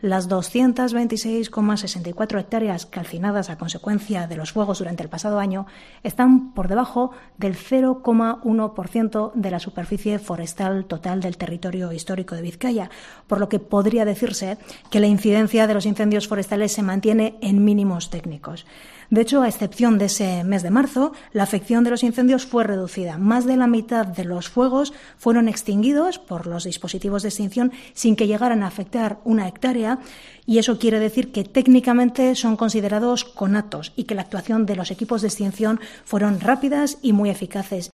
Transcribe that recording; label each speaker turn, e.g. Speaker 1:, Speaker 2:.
Speaker 1: Las 226,64 hectáreas calcinadas a consecuencia de los fuegos durante el pasado año están por debajo del 0,1% de la superficie forestal total del territorio histórico de Vizcaya, por lo que podría decirse que la incidencia de los incendios forestales se mantiene en mínimos técnicos. De hecho, a excepción de ese mes de marzo, la afección de los incendios fue reducida. Más de la mitad de los fuegos fueron extinguidos por los dispositivos de extinción sin que llegaran a afectar una hectárea, y eso quiere decir que técnicamente son considerados conatos y que la actuación de los equipos de extinción fueron rápidas y muy eficaces.